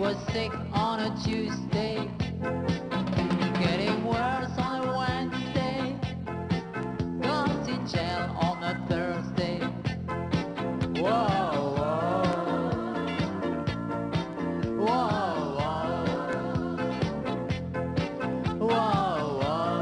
was sick on a Tuesday, getting worse on a Wednesday, got in jail on a Thursday. Whoa, whoa, whoa, whoa,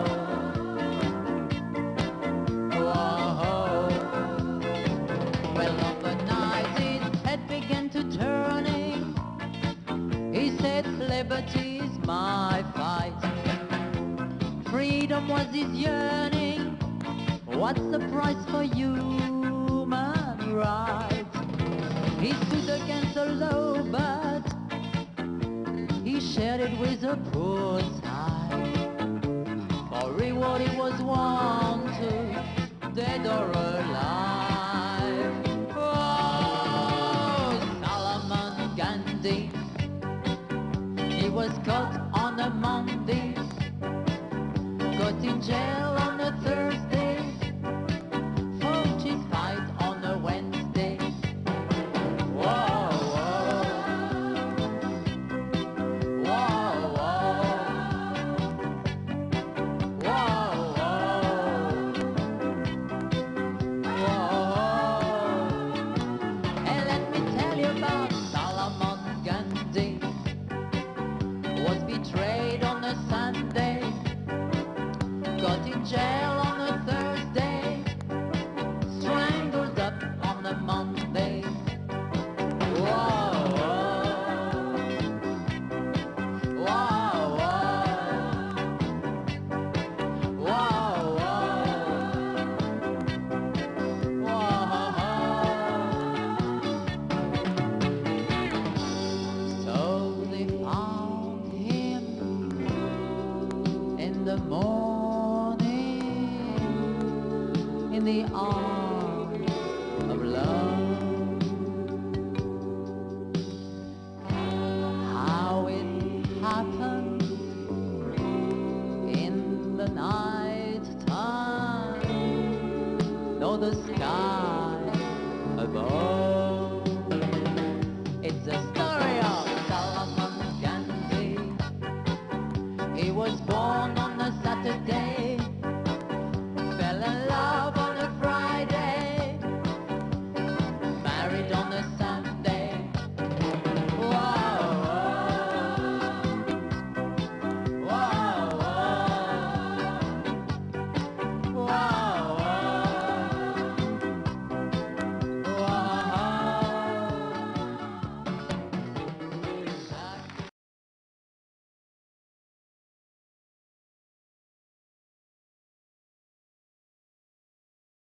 whoa. Well, on the night his head began to turning, he said, liberty's my fight, freedom was his yearning, what's the price for human rights? He stood against the law, but he shared it with the poor side. For reward he was wanted, dead or alive. Oh, Solomon Gandhi, he was caught on a Monday, got in jail on a Thursday.